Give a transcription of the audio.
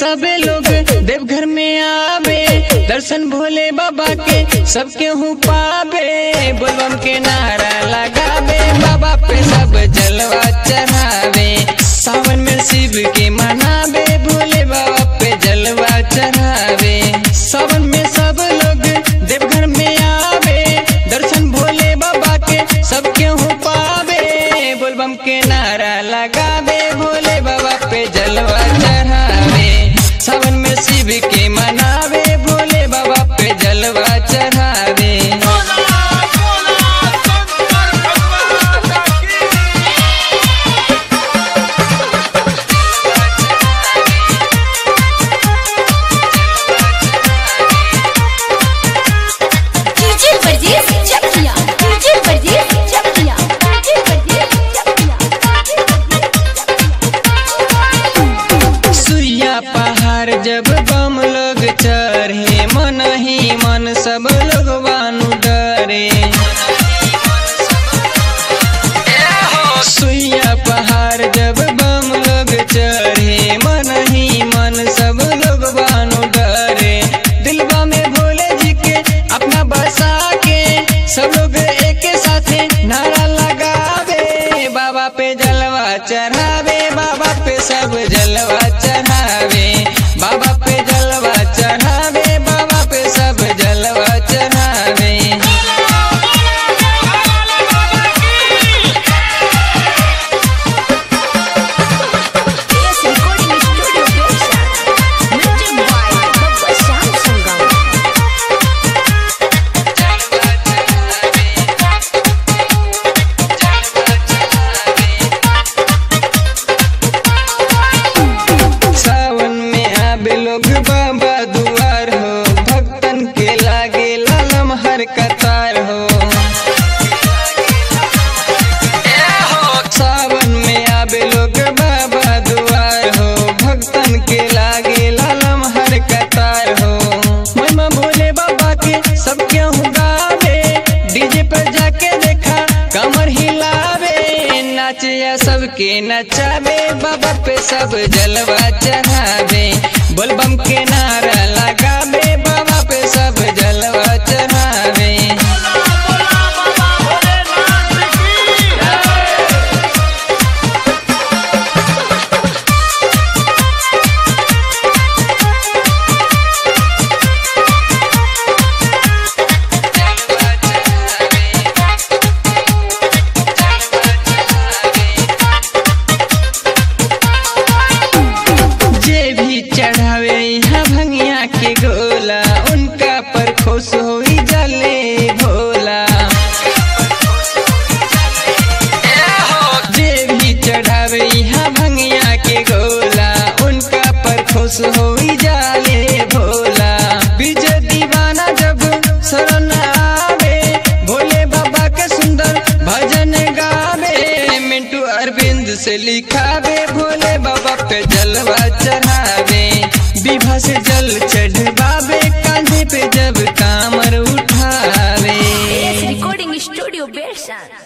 सबे लोग देवघर में आवे, दर्शन भोले बाबा के सबके हूँ पावे। बोलबम के नारा लगावे, बाबा पे सब जलवा चढ़ावे। सावन में शिव के मनावे, भोले बाबा पे जलवा चढ़ावे। सावन में सब लोग देवघर में आवे, दर्शन भोले बाबा के सबके हूँ पावे। बोलबम के नारा लगावे, भोले बाबा पे जलवा चढ़ावे। सावन में शिव के मनावे, भोले बाबा पे जलवा चढ़ावे। जब बम लोग चढ़े, मन ही मन सब लोग बानु डरे। सुइया पहाड़ जब बम लोग चढ़े, मन ही मन सब लोग बानु डरे। दिलवा में भोले जी के अपना बसा के सब लोग एक साथे नारा लगावे। बाबा पे जलवा चढ़ावे, बाबा पे सब जलवा चढ़ावे। बाबा पे जलवा चढ़ावे, बाबा पे सब जलवा चढ़ावे। लोग बाबा दुआर हो, भक्तन के लागे लालम हर कतार हो। सावन में आबे लोग बाबा दुआर हो, भक्तन के लागे लालम हर कतार हो। महिमा भोले बाबा के सब क्यों गावे, डीजे पर जाके देखा कमर हिलावे। नाचिया सबके नचावे, बाबा पे सब जलवा चढ़ावे। बोलबम के नारा लगावे, बाबा पे सब जलवा चढ़ावे। चढ़ावे यहाँ भंगिया के गोला, उनका पर खुश होई जले भोला। जे भी चढ़ावे यहाँ भंगिया के गोला, उनका पर खुश होई जले भोला। विजय दीवाना जब शरण आवे, भोले बाबा के सुंदर भजन गावे। मिंटू अरविंद से लिखावे, भोले बाबा पे जलवा चढ़ावे। विभा से जल चढ़वावे, कांधे पे जब कामर उठावे। Recording studio बेरसा।